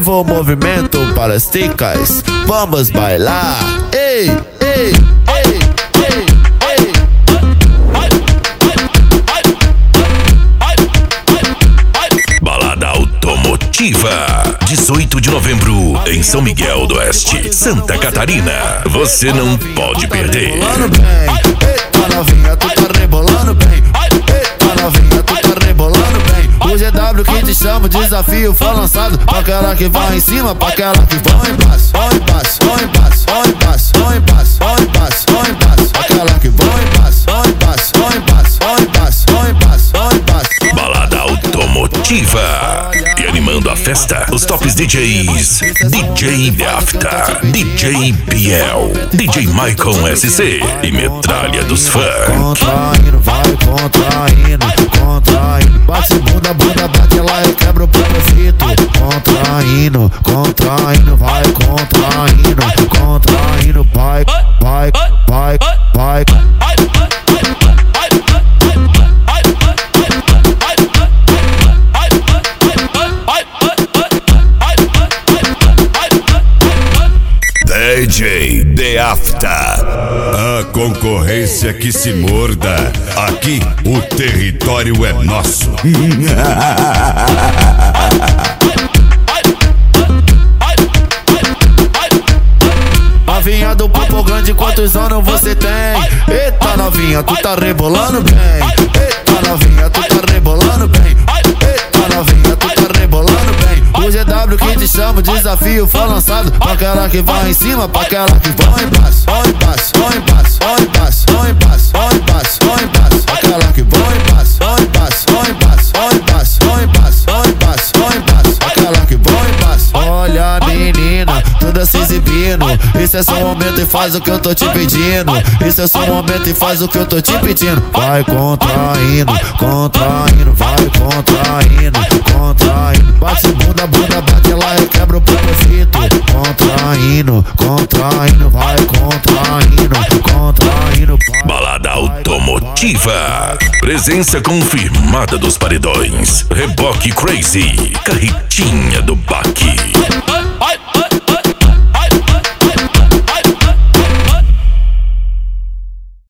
viva o movimento para as ticas, vamos bailar. Ei, ei, ei, ei, ei. Balada Automotiva, 18 de novembro, em São Miguel do Oeste, Santa Catarina. Você não pode perder. Eita novinha, tu tá rebolando bem. Eita novinha, tu tá rebolando bem. O GW que te chama, o desafio foi lançado. Pra aquela que vai em cima, pra aquela que vai embaixo. Vai embaixo, vai embaixo, vai embaixo, vai embaixo, vai embaixo, vai embaixo. Aquela que vai embaixo, vai embaixo, vai embaixo, vai embaixo, vai embaixo, vai embaixo. Balada Automotiva. E animando a festa, os tops DJs: DJ Dafta, DJ Biel, DJ Maicon SC e Metralha dos Funk. Contraindo, vai contraindo, contraindo. Bate bunda, bunda, bate lá e quebra o propósito. Contraindo, contraindo, vai contraindo, contraindo, vai, vai, vai, vai. DJ Dafta. A concorrência que se morda. Aqui o território é nosso. Novinha do Papo Grande, quantos anos você tem? Eita novinha, tu tá rebolando bem. Eita novinha, tu tá rebolando bem. Eita novinha, tu tá rebolando bem. O GW que te chama, o desafio foi lançado. Pra aquela que vai em cima, pra aquela que vai embaixo. Vai embaixo, vai embaixo, vai embaixo, vai embaixo, vai embaixo, vai embaixo. Aquela que vai embaixo, vai embaixo, vai embaixo, vai embaixo, vai embaixo, vai embaixo, vai embaixo. Aquela que vai embaixo. Olha menina, toda se exibindo. Isso é só um momento e faz o que eu tô te pedindo. Isso é só um momento e faz o que eu tô te pedindo. Vai contraindo, contraindo, vai contraindo, contraindo. Bate bunda, bunda, bate lá e quebra o propósito. Contraindo, contraindo, vai contraindo, contraindo. Balada Automotiva. Presença confirmada dos paredões. Reboque Crazy, Carretinha do Baque.